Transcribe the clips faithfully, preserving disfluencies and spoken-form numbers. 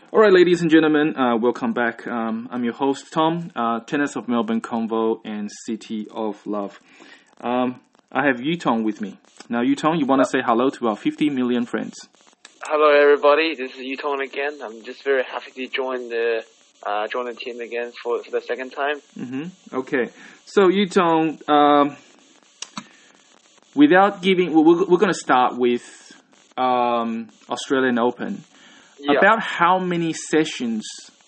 All right, ladies and gentlemen, uh, welcome back. Um, I'm your host, Tom, uh, Tennis of Melbourne Convo and City of Love. Um, I have Yutong with me. Now, Yutong, you want to say hello to our fifty million friends? Hello, everybody. This is Yutong again. I'm just very happy to join the uh, join the team again for, for the second time. Mm-hmm. Okay. So, Yutong, um, without giving, we're, we're going to start with um, Australian Open. Yeah. About how many sessions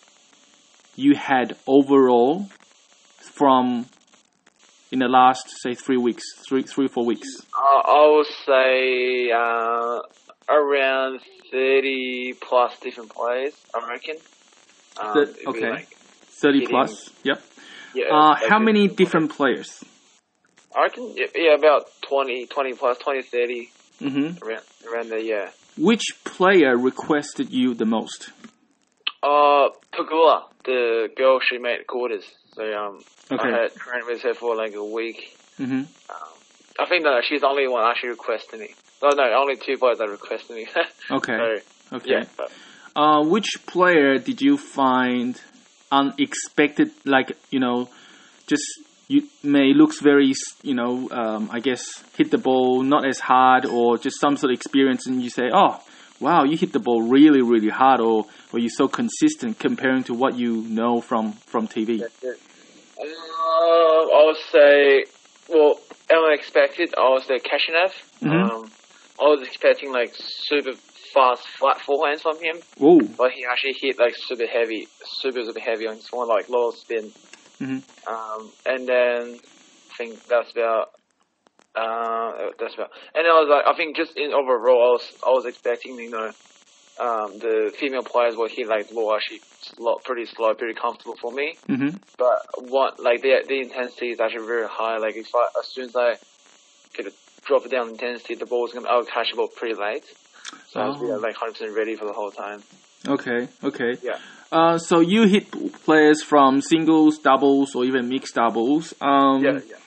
you had overall from in the last, say, three weeks, three, three, four weeks? Uh, I would say uh, around thirty plus different players, I reckon. Um, Th- it'd be okay. like thirty hitting- plus, yep. Yeah. Uh, like how many different different players? I reckon, yeah, yeah, about twenty, twenty plus, twenty, thirty, Mm-hmm. around, around there, yeah. Which player requested you the most? Uh, Pagula, the girl she made at quarters. So, um, Okay. I had trained with her for like a week. Mm-hmm. Um, I think that she's the only one actually requesting me. No, no, only two players that requested me. Okay. So, Okay. yeah. But, Uh, which player did you find unexpected, like, you know, just you may looks very, you know, um, I guess hit the ball not as hard, or just some sort of experience, and you say, oh, wow, you hit the ball really, really hard, or, or you're so consistent comparing to what you know from, from T V? that's it. Uh, I would say, well, unexpected, I would say Kashinev. Mhm. Um, I was expecting like super fast flat forehands from him, Ooh. but he actually hit like super heavy, super, super heavy on his one, like low spin. Mhm. Um, and then I think that's about, uh, that's about, and I was like, I think just in overall, I was, I was expecting, you know, um, the female players will hit like low, actually slow, pretty slow, pretty comfortable for me. Mm-hmm. But what, like the the intensity is actually very high. Like if I, as soon as I get a drop it down in intensity, the ball's gonna, I'll catch the ball pretty late. So I was Oh. like one hundred percent ready for the whole time. Okay, okay. Yeah. Uh, so you hit players from singles, doubles, or even mixed doubles. Um, Yeah, yeah.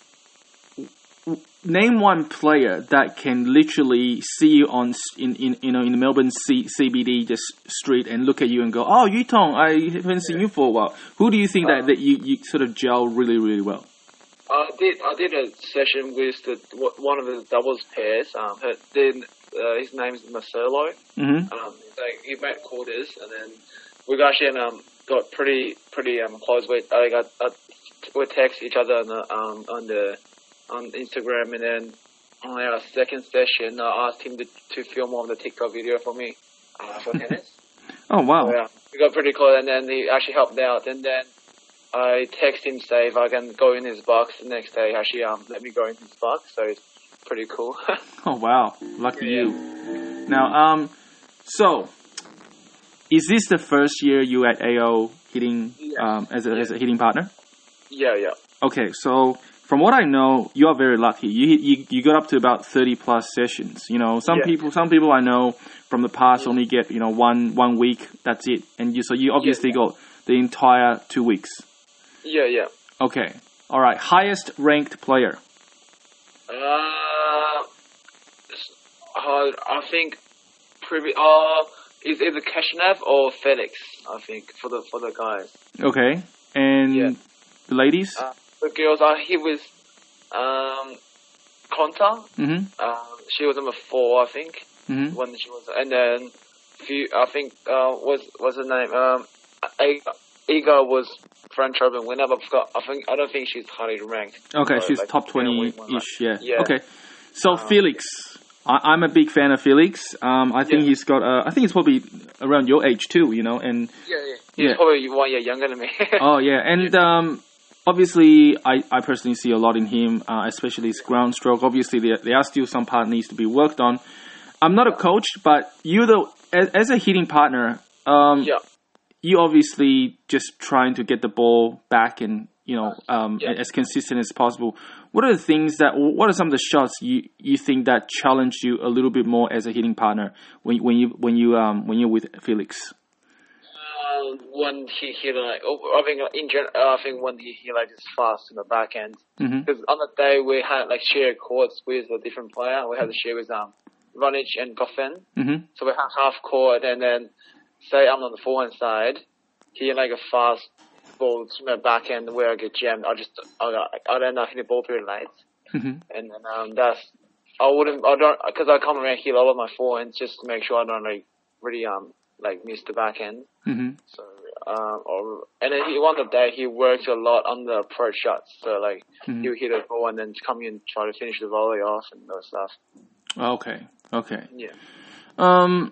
Name one player that can literally see you on s- in, in you know in the Melbourne C- CBD just street and look at you and go, oh, Yutong, I haven't seen you for a while. Who do you think that, Um, that you, you sort of gel really, really well? I did I did a session with the one of the doubles pairs. Um, her, then uh, his name is Marcelo. Mm-hmm. Um, like he met quarters, and then we actually um got pretty pretty um close. We I got uh, we text each other on the um on the on Instagram, and then on our second session, I asked him to to film one of the TikTok video for me uh, for tennis. Oh, wow. So, yeah, we got pretty close, and then he actually helped out, and then I text him say if I can go in his box the next day. Actually, um, let me go in his box, so it's pretty cool. Oh, wow. Lucky Yeah. you. Now, um, so, is this the first year you at A O hitting Yeah. um, as, a, Yeah. as a hitting partner? Yeah, yeah. Okay, so from what I know, you are very lucky. You you you got up to about thirty plus sessions. You know, some Yeah. people some people I know from the past Yeah. only get you know one one week. That's it, and you so you obviously yeah. got the entire two weeks. Yeah, yeah. Okay, all right. Highest ranked player. Uh, uh I think previ- uh, is either Kashinev or Felix, I think, for the for the guys. Okay, and Yeah. the ladies. Uh, the girls are here with um, Konta. Mm-hmm. Um, she was number four, I think, Mm-hmm. when she was, and then few, I think, uh, was was her name? Um, Ega, Ega was French Open winner, but I forgot, I think I don't think she's highly ranked. Okay, So, she's like, top yeah, twenty we won, like- ish. Yeah. Yeah. Okay. So Um, Felix, I, I'm a big fan of Felix. Um, I think Yeah. he's got. Uh, I think he's probably around your age too. You know, and Yeah, yeah. He's Yeah. probably one year younger than me. oh yeah, and um, obviously, I, I personally see a lot in him, uh, especially his ground stroke. Obviously, there, there are still some part needs to be worked on. I'm not a coach, but you, though, as, as a hitting partner, um, Yeah. you obviously just trying to get the ball back and you know um, Yeah. as consistent as possible. What are the things that? What are some of the shots you, you think that challenged you a little bit more as a hitting partner when when you when you um when you're with Felix? Uh, when he hit like, oh, I think in general, I think when he hit like just fast in the back end. Mm-hmm. Because on the day we had like shared courts with a different player. We had to share with um Ronich and Goffin. Mm-hmm. So we had half court, and then say I'm on the forehand side, he like a fast ball to my backhand where I get jammed. I just I I don't know hit the ball pretty late, Mm-hmm. and then um that's I wouldn't I don't because I come around here a lot of my forehands just to make sure I don't like really um like miss the backhand. Mm-hmm. So um or and then he one of the day he works a lot on the approach shots. So like Mm-hmm. he'll hit a ball and then come in and try to finish the volley off and those stuff. Okay. Okay. Yeah. Um,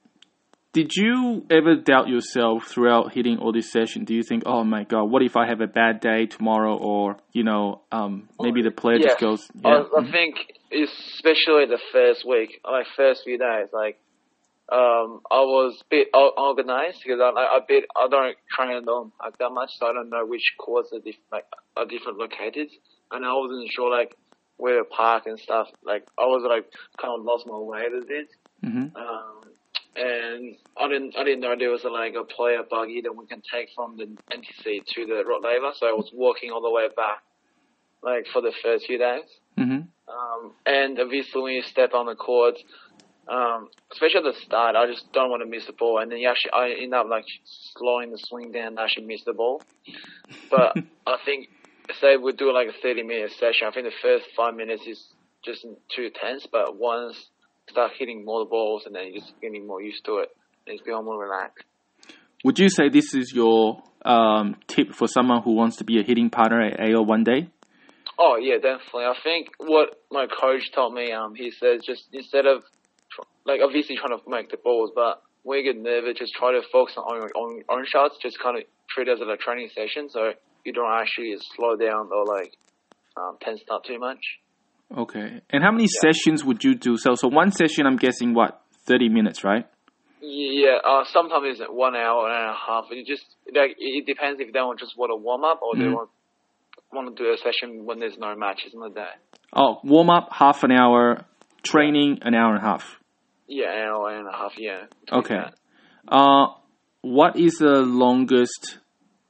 did you ever doubt yourself throughout hitting all this session? Do you think, oh my God, what if I have a bad day tomorrow, or you know, um, maybe the player Yeah. just goes. I, Yeah. I think especially the first week, like first few days, like um, I was a bit o- organized because I, I, a bit I don't train them like that much, so I don't know which courts are diff- like are different located, and I wasn't sure like where to park and stuff. Like I was like kind of lost my way a bit. Mm-hmm. Um, and I didn't, I didn't know there was a, like a player buggy that we can take from the N T C to the Rottweiler. So I was walking all the way back, like for the first few days. Mm-hmm. Um, and obviously when you step on the court, um, especially at the start, I just don't want to miss the ball. And then you actually, I end up like slowing the swing down and actually miss the ball. But I think, say we do like a thirty minute session, I think the first five minutes is just too tense, but once start hitting more balls and then you're just getting more used to it and it's become more relaxed. Would you say this is your um, tip for someone who wants to be a hitting partner at A O one day? Oh yeah, definitely. I think what my coach told me, um, he says just instead of like obviously trying to make the balls, but when you get nervous, just try to focus on your own, own shots. Just kind of treat it as a training session, so you don't actually slow down or like um, tense up too much. Okay. And how many Yeah. sessions would you do? So, so one session, I'm guessing, what, thirty minutes, right? Yeah, uh, sometimes it's one hour and a half. It just like it depends if they want just want to warm up or they Mhm. want want to do a session when there's no matches in the day. Oh, warm up, half an hour. Training, an hour and a half. Yeah, an hour and a half. Yeah. between Okay. that. Uh, what is the longest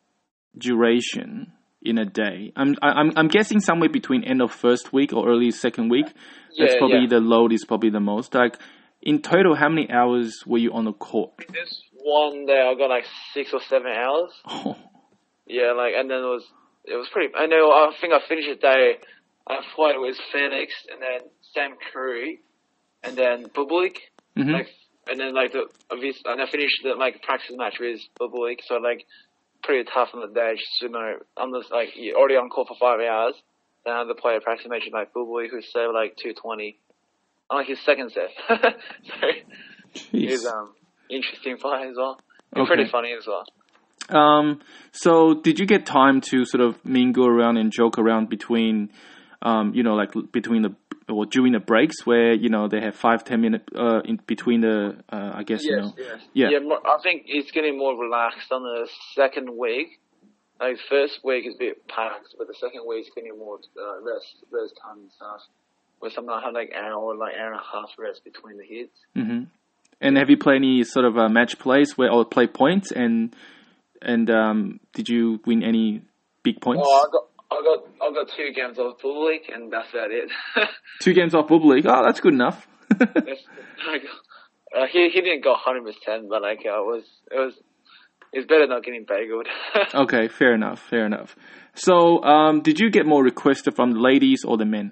duration in a day? I'm I'm I'm guessing somewhere between end of first week or early second week. That's Yeah, probably yeah. the load is probably the most. Like in total, how many hours were you on the court? This one day I got like six or seven hours. Oh, Yeah, like and then it was it was pretty. I know. I think I finished the day. I played with Phoenix and then Sam Curry, and then Bublik. mhm. Like and then like the obvious, and I finished the like practice match with Bublik. So like pretty tough on the day. Just you know, I'm just like you're already on call for five hours. Then I had to play a practice match with like Bublik, who served like two twenty. On like his second set. So he's Jeez. um interesting fight as well. And Okay. pretty funny as well. Um, so did you get time to sort of mingle around and joke around between, um, you know, like between the or during the breaks where you know they have five ten minute uh in between the uh, I guess you know yes. yeah Yeah, more, I think it's getting more relaxed on the second week. Like first week is a bit packed, but the second week is getting more uh, rest, rest time and stuff. Where sometimes I have like an hour, like hour and a half rest between the hits. hmm And have you played any sort of uh, match plays where or play points and and um did you win any big points? Oh, I got, I got, I got two games off Public, and that's about it. Two games off Bubble League. Oh, that's good enough. That's, like, uh, he he didn't go one hundred percent, but like uh, it was it was it's better not getting bageled. Okay, fair enough, fair enough. So, um, did you get more requests from the ladies or the men?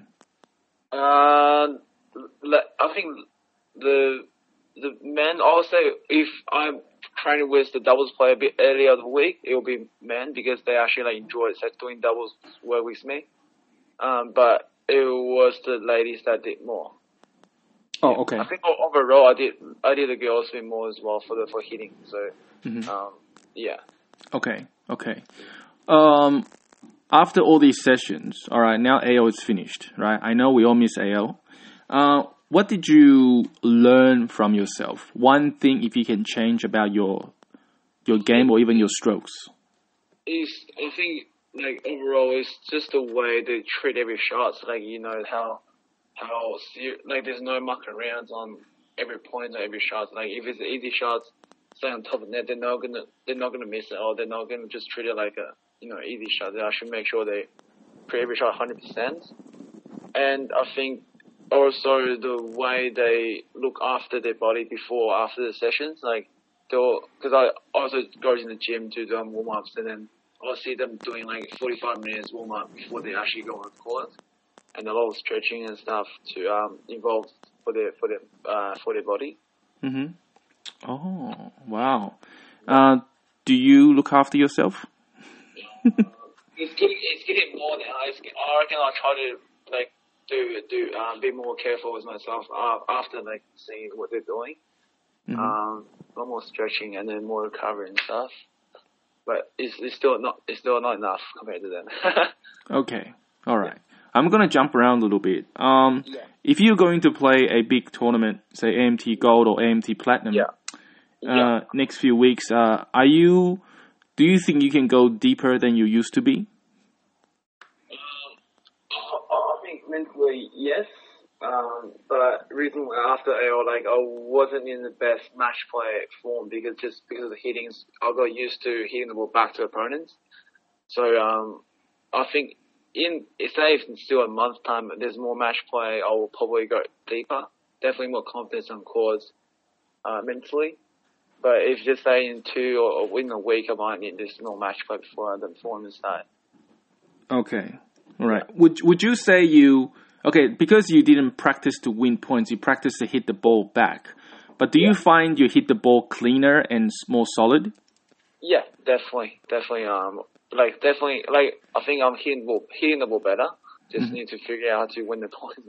Uh, le- I think the the men also, if I'm training with the doubles player a bit earlier of the week, it will be men because they actually like enjoy it, so doing doubles work with me. Um, but it was the ladies that did more. Oh, okay. I think o- overall I did I did the girls bit more as well for the for hitting. So Mhm. um, yeah. Okay, okay. Um, after all these sessions, all right, now A O is finished, right? I know we all miss A O. Uh, what did you learn from yourself? One thing, if you can change about your your game or even your strokes. Is I think like overall it's just the way they treat every shot. So like you know how how ser- like there's no mucking around on every point or every shot. Like if it's an easy shot, stay on top of net, they're not gonna they're not gonna miss it, or they're not gonna just treat it like a you know easy shot. They actually make sure they treat every shot one hundred percent. And I think also the way they look after their body before after the sessions, like they'll, because I also go to the gym to do um, warm ups, and then I'll see them doing like forty-five minutes warm up before they actually go on the court, and a lot of stretching and stuff to um involve for their for their uh for their body. Mhm. Oh wow. Uh, do you look after yourself? It's getting it's getting more now. It's, I reckon I'll try to like do do um, be more careful with myself uh, after like seeing what they're doing. Mm-hmm. Um, a lot more stretching and then more recovery and stuff. But it's, it's still not it's still not enough compared to them. Okay, all right. Yeah. I'm gonna jump around a little bit. Um, yeah. If you're going to play a big tournament, say A M T Gold or A M T Platinum, yeah. Uh, yeah. next few weeks, uh, are you? Do you think you can go deeper than you used to be? Um, I think mentally, yes. Um, but recently after A O, like I wasn't in the best match play form because just because of the hitting, I got used to hitting the ball back to opponents. So um, I think in say if it's still a month's time, there's more match play, I will probably go deeper. Definitely more confidence on courts uh, mentally. But if just say in two or within a week, I might need this more match play before the tournament start. Okay, all right. Yeah. Would Would you say you? Okay, because you didn't practice to win points, you practice to hit the ball back. But do yeah. you find you hit the ball cleaner and more solid? Yeah, definitely, definitely. Um, like definitely, like I think I'm hitting the ball, hitting the ball better. Just mm-hmm. need to figure out how to win the points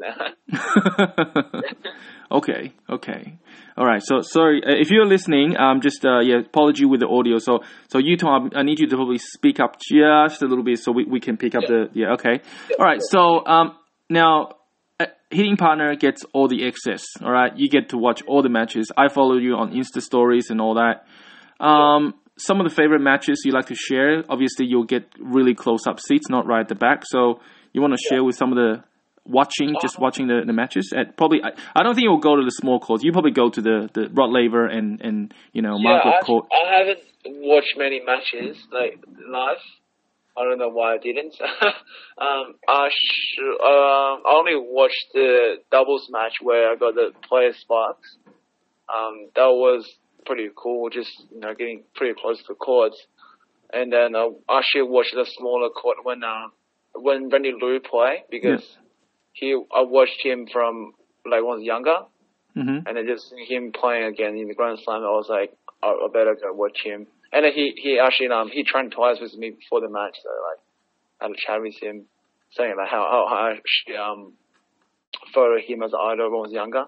now. okay, okay, all right. So sorry uh, if you're listening. Um, just uh, yeah, apology with the audio. So so you Tom, I need you to probably speak up just a little bit so we, we can pick up yeah. the yeah. Okay, yeah, all right. Yeah. So um. Now, a hitting partner gets all the access, all right? You get to watch all the matches. I follow you on Insta stories and all that. Um, some of the favorite matches you like to share, obviously you'll get really close-up seats, not right at the back. So you want to share with some of the watching, just watching the, the matches? At probably, I, I don't think you'll go to the small courts. You probably go to the, the Rod Laver and, and, you know, yeah, Margaret I, Court. I haven't watched many matches, like, live. I don't know why I didn't. um, I sh- um, I only watched the doubles match where I got the player sparks. Um, that was pretty cool, just, you know, getting pretty close to the courts. And then uh, I actually watched the smaller court when uh, when Randy Liu play because yeah. he I watched him from like when I was younger, mm-hmm. and then just seeing him playing again in the Grand Slam, I was like, I, I better go watch him. And then he, he actually, um, he trained twice with me before the match, so, like, I had a chat with him, saying, like, how, how, how I actually, um, followed him as an idol when I was younger.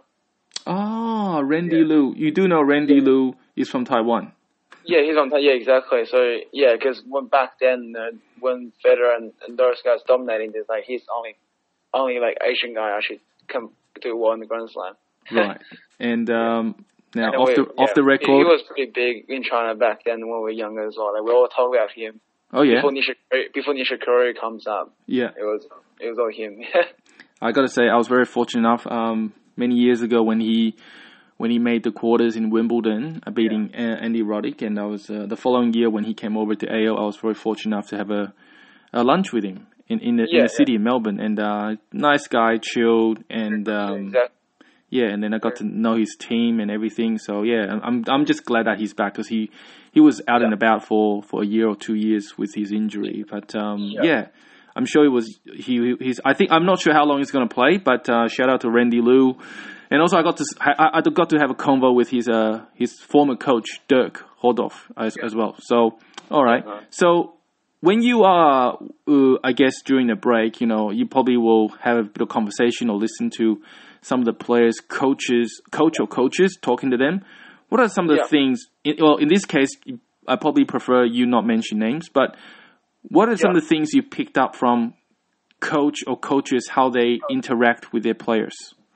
Oh, Randy yeah. Liu. You do know Randy yeah. Liu is from Taiwan. Yeah, he's from Taiwan, yeah, exactly. So, yeah, because when back then, uh, when Federer and, and those guys dominating this, like, he's only, only, like, Asian guy actually come do well in the Grand Slam. Right. And, um... Yeah. Now, off the yeah, off the record, he was pretty big in China back then when we were younger as well. Like, we all talk about him. Oh yeah. Before Nishikori, before Nishikori comes up. Yeah. It was it was all him. I got to say, I was very fortunate enough. Um, many years ago when he when he made the quarters in Wimbledon, uh, beating yeah. Andy Roddick, and I was uh, the following year when he came over to A O, I was very fortunate enough to have a, a lunch with him in in the, yeah, in the city yeah. in Melbourne. And uh, nice guy, chilled, and. Um, exactly. Yeah, and then I got to know his team and everything. So yeah, I'm I'm just glad that he's back because he, he was out yeah. and about for, for a year or two years with his injury. But um, yeah. yeah, I'm sure he was he he's. I think I'm not sure how long he's going to play. But uh, shout out to Randy Liu, and also I got to I, I got to have a convo with his uh his former coach Dirk Hodorf as yeah. as well. So all right, uh-huh. so. When you are, uh, I guess, during the break, you know, you probably will have a bit of conversation or listen to some of the players, coaches, coach or coaches talking to them. What are some of the yeah. things? In, well, in this case, I probably prefer you not mention names, but what are some yeah. of the things you picked up from coach or coaches, how they interact with their players?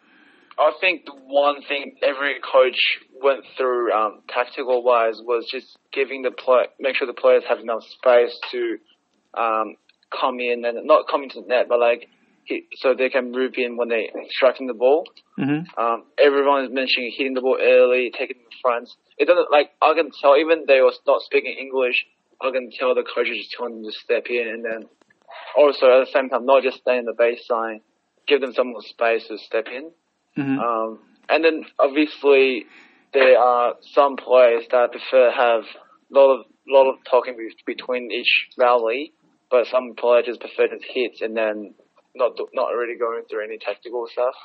I think the one thing every coach went through, um, tactical wise, was just giving the play, make sure the players have enough space to, um, come in and not come into the net, but like, hit, so they can move in when they're striking the ball. Mm-hmm. Um, everyone is mentioning hitting the ball early, taking the front. It doesn't, like, I can tell, even they were not speaking English, I can tell the coaches just telling them to step in, and then also at the same time, not just stay in the baseline, give them some more space to step in. Mm-hmm. Um, and then obviously there are some players that prefer have a lot of lot of talking be- between each rally, but some players just prefer to hit and then not do- not really going through any tactical stuff.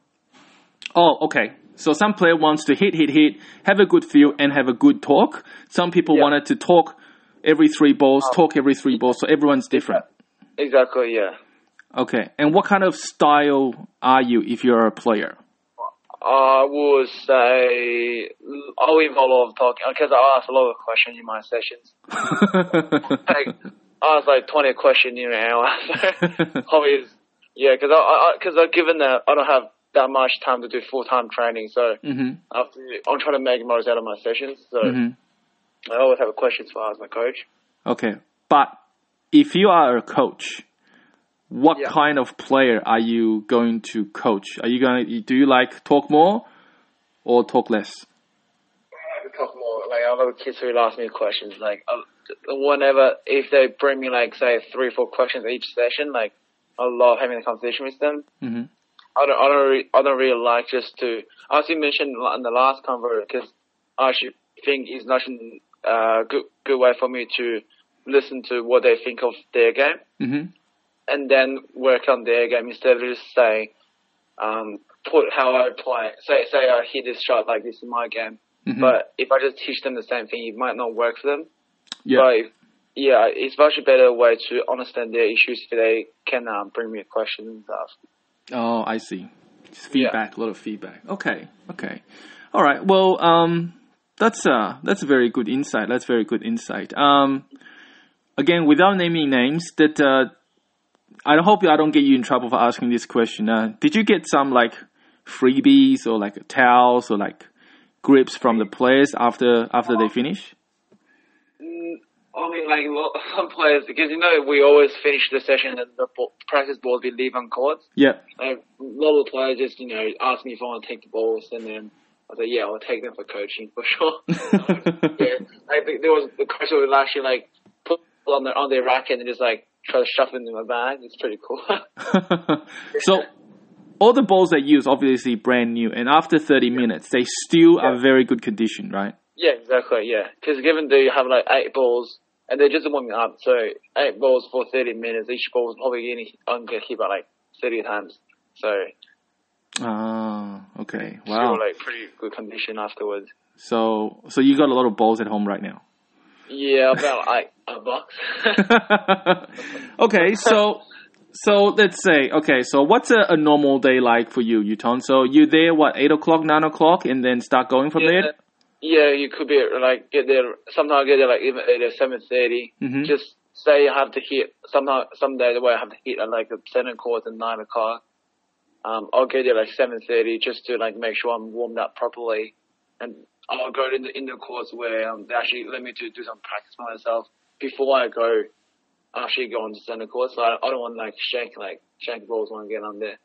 Oh, okay. So some player wants to hit, hit, hit, have a good feel, and have a good talk. Some people Yeah. wanted to talk every three balls, Um, talk every three balls. So everyone's different. Exactly, yeah. Okay. And what kind of style are you if you're a player? I would say I'll involve a lot of talking because I ask a lot of questions in my sessions. Like, I ask like twenty questions in an hour. So hobbies, yeah, because I because I, given that I don't have that much time to do full time training, so mm-hmm. I have to, I'm trying to make the most out of my sessions. So Mm-hmm. I always have a question to ask my coach. Okay. But if you are a coach, what Yeah. kind of player are you going to coach? Are you going to, do you like talk more or talk less? I could talk more. Like, I love kids who ask me questions. Like, uh, whenever, if they bring me, like, say, three or four questions each session, like, I love having a conversation with them. Mm-hmm. I don't, I don't, really, I don't really like just to, as you mentioned in the last convo, because I actually think it's not a uh, good, good way for me to listen to what they think of their game. Mm-hmm. And then work on their game instead of just saying, um, put how I play. Say, say I hit this shot like this in my game. Mm-hmm. But if I just teach them the same thing, it might not work for them. Yeah. But if, yeah, it's much a better way to understand their issues if they can um, bring me a question and stuff. Oh, I see. Just feedback, yeah. A lot of feedback. Okay, okay. All right. Well, um, that's uh, that's a very good insight. That's very good insight. Um, again, without naming names, that uh. I hope I don't get you in trouble for asking this question. Uh, did you get some like freebies or like towels or like grips from the players after after they finish? Mm, I mean, like some players, because you know we always finish the session and the ball, practice balls we leave on court. Yeah. Like, a lot of the players just you know ask me if I want to take the balls, and then I say yeah, I'll take them for coaching for sure. Yeah, like there was the coach who would actually like put on their on their racket and just like try to shove it into my bag. It's pretty cool. So, all the balls they use obviously brand new, and after thirty yeah. minutes, they still yeah. are very good condition, right? Yeah, exactly. Yeah, because given they have like eight balls, and they're just warming up, so eight balls for thirty minutes, each ball is probably getting I'm gonna hit about like thirty times. So. Ah, uh, okay. Wow. Still like pretty good condition afterwards. So, so you got a lot of balls at home right now. Yeah, about like a box. Okay, so so let's say okay, so what's a, a normal day like for you, Yuton? So you're there what eight o'clock, nine o'clock, and then start going from yeah, there. Yeah, you could be like get there. Sometimes I get there like even at seven thirty. Mm-hmm. Just say I have to hit. Sometimes some days where I have to hit at like the center court at nine o'clock. Um, I'll get there like seven thirty just to like make sure I'm warmed up properly, and I'll go in the in the course where um, they actually let me to do some practice by myself before I go. I actually go on to center court, so I, I don't want to like shank like shank balls when I get on there.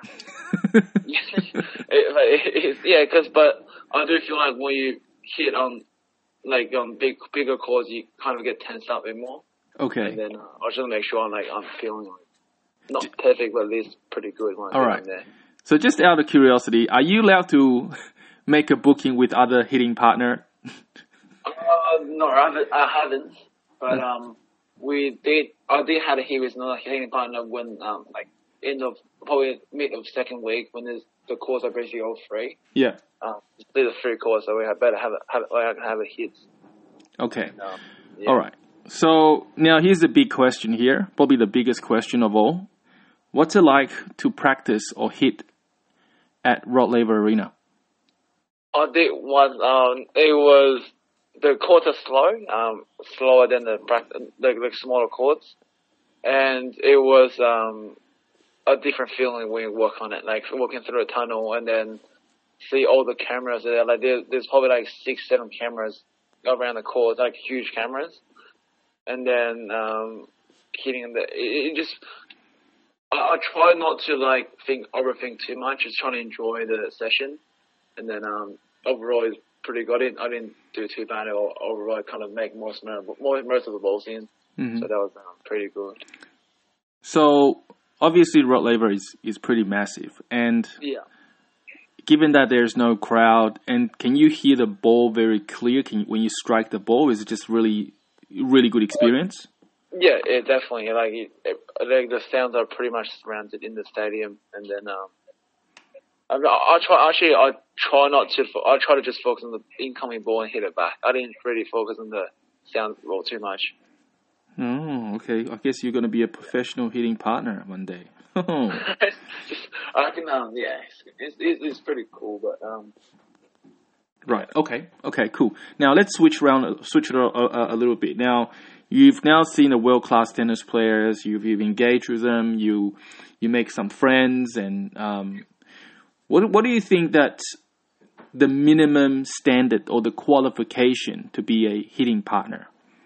it, it, it, yeah, because but I do feel like when you hit on like on big bigger courts, you kind of get tensed up a bit more. Okay. And then uh, I just want to make sure I'm like I'm feeling like not perfect, but at least pretty good when I All get right. on there. So just out of curiosity, are you allowed to make a booking with other hitting partner? uh, no, I haven't, I haven't. But um, we did. I did have a hit with another hitting partner when um, like end of probably mid of second week when there's the course are basically all free. Yeah. Um, there's a free course, so we had better have a have a, I can have a hit. Okay. Um, yeah. All right. So now here's the big question here, probably the biggest question of all. What's it like to practice or hit at Rod Laver Arena? I did one. Um, it was the courts are slow, um, slower than the the, the smaller courts, and it was um a different feeling when you walk on it, like walking through a tunnel and then see all the cameras there. Like there, there's probably like six, seven cameras around the court, like huge cameras, and then um hitting the. It, it just. I, I try not to like think overthink too much. Just trying to enjoy the session, and then um, overall it's pretty good. I didn't, I didn't do too bad. Or overall, I kind of make most more most of the balls in, mm-hmm. so that was um, pretty good. So obviously, Rod Laver is is pretty massive, and yeah. given that there's no crowd, and can you hear the ball very clear? Can you, when you strike the ball, is it just really, really good experience? Yeah, it definitely. Like, it, it, like the sounds are pretty much surrounded in the stadium, and then um, I, I try actually I try not to. I try to just focus on the incoming ball and hit it back. I didn't really focus on the sound ball too much. Oh, okay. I guess you're going to be a professional hitting partner one day. I can, um, yeah, it's, it's, it's pretty cool, but um. Right. Okay. Okay. Cool. Now let's switch around, switch it a, a, a little bit. Now you've now seen the world-class tennis players. You've you've engaged with them. You you make some friends, and um, what what do you think that the minimum standard or the qualification to be a hitting partner?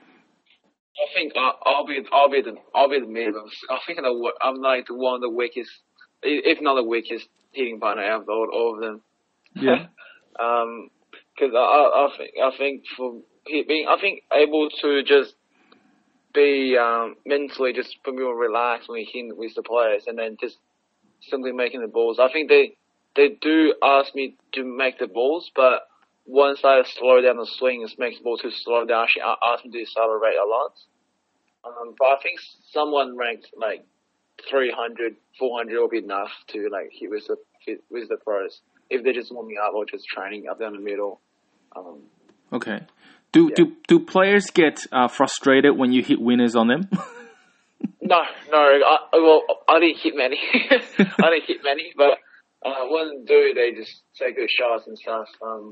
I think I'll, I'll be I'll be the I'll be the minimum. I think I'm, the, I'm like the one of the weakest, if not the weakest hitting partner out of all, all of them. Yeah. um, because I, I I think I think for being I think able to just be um mentally just be more relaxed when we hit with the players, and then just simply making the balls. I think they they do ask me to make the balls, but once I slow down the swing, it makes the ball too slow. They actually ask me to accelerate a lot. Um, but I think someone ranked like three hundred, four hundred will be enough to like hit with the with the pros if they're just warming up or just training up down the middle. Um, okay. Do yeah. do do players get uh, frustrated when you hit winners on them? no, no. I, well, I didn't hit many. I didn't hit many, but uh, when do they just take good shots and stuff. Um,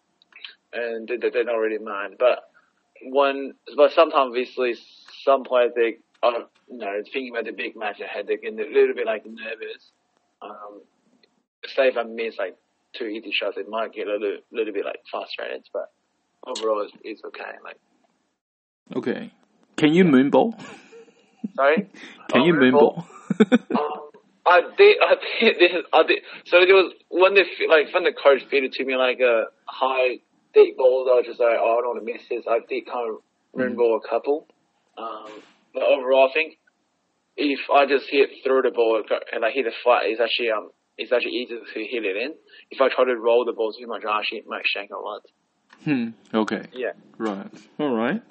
and they, they're not really mind. But one, but sometimes obviously some players they are, you know, thinking about the big match ahead, they get a little bit like nervous. Um, say if I miss like two easy shots, it might get a little, little bit like frustrated. But overall, it's, it's okay. Like, okay, can you moonball? Sorry, can oh, you moonball? um, I did. I did. I did. So there was when they like when the coach fed it to me like a high. Deep balls, I was just like, oh, I don't want to miss this. I did kind of moonball a couple. Um, but overall, I think if I just hit through the ball and I hit it flat, it's actually um, it's actually easier to hit it in. If I try to roll the ball too much, I actually might shank a lot. Hmm. Okay. Yeah. Right. All right.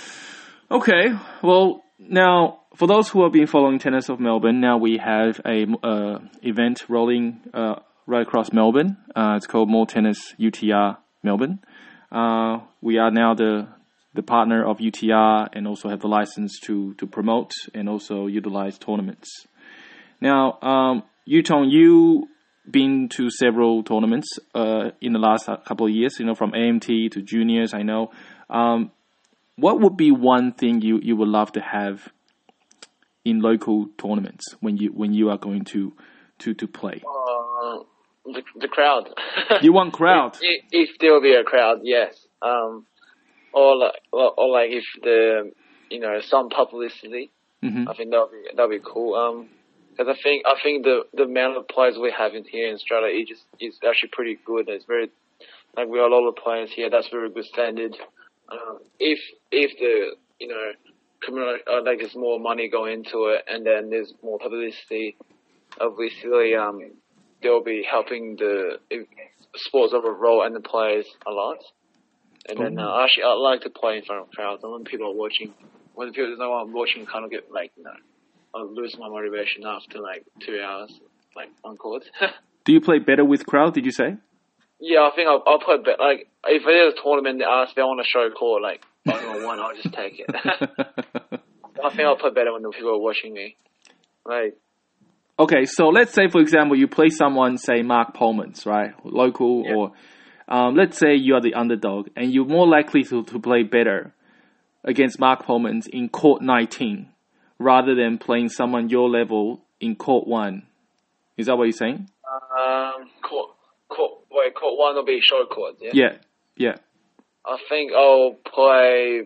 Okay. Well, now for those who have been following Tennis of Melbourne, now we have a uh, event rolling uh, right across Melbourne. Uh, it's called More Tennis U T R Melbourne. Uh, we are now the the partner of U T R and also have the license to, to promote and also utilize tournaments. Now, um, Yutong, you been to several tournaments uh, in the last couple of years, you know, from A M T to juniors, I know. Um, what would be one thing you, you would love to have in local tournaments when you when you are going to to, to play? Uh, the, the crowd. You want crowd? if, if there will be a crowd, yes. Um, or like, or, or like if the, you know, some publicity. Mm-hmm. I think that'll be that'll be cool. Um, because I think I think the the amount of players we have in here in Australia is just is actually pretty good. It's very like we have a lot of players here. That's very good standard. Um, if if the you know community uh, like there's more money going into it, and then there's more publicity, obviously um they'll be helping the sports overall and the players a lot. And then uh, actually I like to play in front of crowds. And when people are watching, when people there's no one watching, kind of get like you know. I lose my motivation after like two hours, like on court. Do you play better with crowd? Did you say? Yeah, I think I'll, I'll play better. Like if there's a tournament, they ask if I want to show court, like I don't want, I'll just take it. I think I'll play better when the people are watching me. Like. Okay, so let's say for example you play someone, say Mark Polmans, right, local, yeah. or um, let's say you are the underdog, and you're more likely to to play better against Mark Polmans in court nineteen. Rather than playing someone your level in court one. Is that what you're saying? Um, court, court, wait, court one will be short court, yeah? Yeah, yeah. I think I'll play,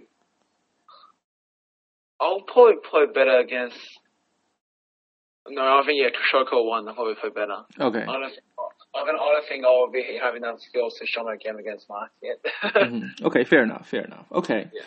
I'll probably play better against, no, I think, yeah, short court one, I'll probably play better. Okay. I don't, I don't, I don't think I'll be having enough skills to show my game against Mark yet. mm-hmm. Okay, fair enough, fair enough. Okay. Yeah.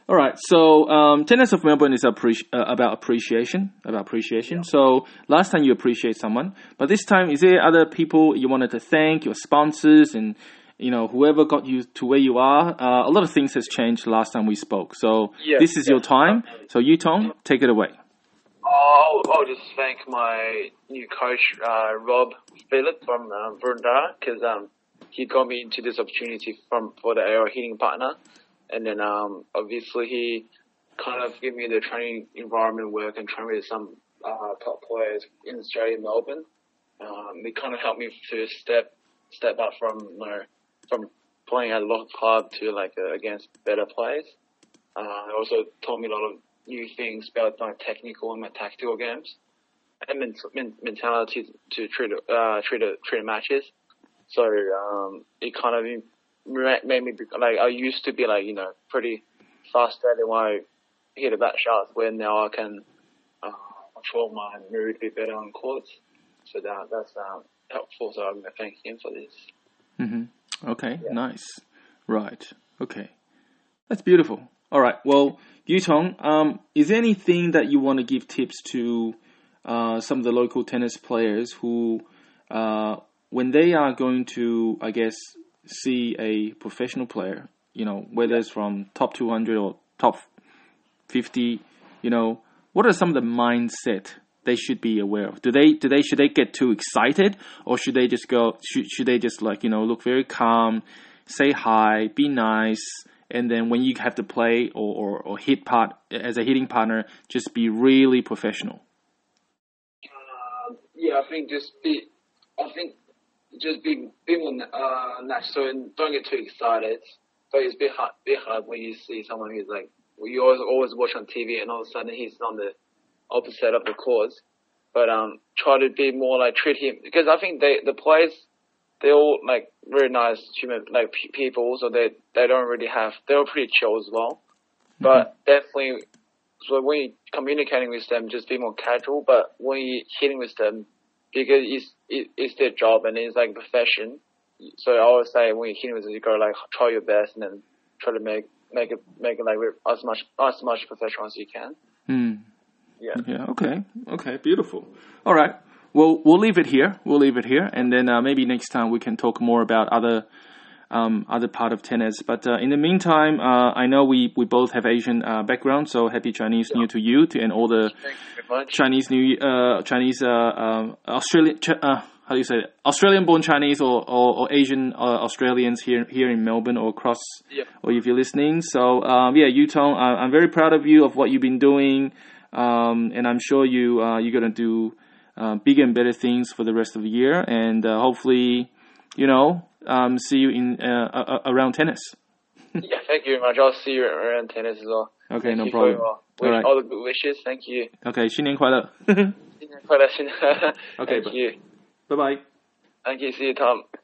All right. So um, Tennis of Melbourne is appreci- uh, about appreciation, about appreciation. Yeah. So last time you appreciate someone, but this time, is there other people you wanted to thank, your sponsors, and you know whoever got you to where you are? Uh, a lot of things has changed last time we spoke. So yeah, this is yeah. your time. So Yutong, take it away. I'll, I'll just thank my new coach, uh, Rob Phillip from uh, Vrunda, because um, he got me into this opportunity from for the aerial hitting partner. And then, um, obviously he kind of gave me the training environment work and train with some, uh, top players in Australia, Melbourne. Um, it kind of helped me to step, step up from, you know, from playing at a local club to like, uh, against better players. Uh, it also taught me a lot of new things about my technical and my tactical games and men- men- mentality to treat, uh, treat, treat matches. So, um, it kind of made me, like, I used to be, like, you know, pretty frustrated when I hit a bad shot, where now I can uh, control my mood a bit better on courts. So that that's um, helpful. So I'm going to thank him for this. Mm-hmm. Okay, yeah. Nice. Right. Okay. That's beautiful. All right. Well, Yutong, um, is there anything that you want to give tips to uh, some of the local tennis players who, uh, when they are going to, I guess, see a professional player, you know, whether it's from top two hundred or top fifty, you know, what are some of the mindset they should be aware of? Do they, do they, should they get too excited, or should they just go, should, should they just like, you know, look very calm, say hi, be nice, and then when you have to play or, or, or hit part as a hitting partner, just be really professional? Uh, yeah, I think just be, I think just be, be more uh, natural and don't get too excited. So it's a bit hard, bit hard when you see someone who's like, well, you always, always watch on T V and all of a sudden he's on the opposite of the course. But um, try to be more like treat him, because I think they the players, they're all like very nice human like p- people, so they they don't really have, they're pretty chill as well. Mm-hmm. But definitely, so when you're communicating with them, just be more casual. But when you're hitting with them, because it's it, it's their job and it's like a profession. So I always say when you're hitting with them, you gotta like try your best and then try to make make it make it like as much as much professional as you can. Mm. Yeah. Yeah. Okay. Okay. Beautiful. All right. Well, we'll leave it here. We'll leave it here, and then uh, maybe next time we can talk more about other um, other part of tennis. But uh, in the meantime, uh, I know we, we both have Asian uh, background, so happy Chinese yeah. New Year to you to, and all the Chinese New uh, Chinese uh, uh, Australian uh, how do you say it? Australian-born Chinese or or, or Asian uh, Australians here here in Melbourne or across, yeah. or if you're listening. So um, yeah, Yutong, uh, I'm very proud of you of what you've been doing, um, and I'm sure you uh, you're gonna do uh, bigger and better things for the rest of the year, and uh, hopefully, you know, um, see you in uh, uh, around tennis. Yeah, thank you very much. I'll see you around tennis as well. Okay, thank no you problem. For, uh, all right. all the good wishes. Thank you. Okay, 新年快乐. 新年快乐. Okay, thank but, you. Bye bye. Thank you. See you, Tom.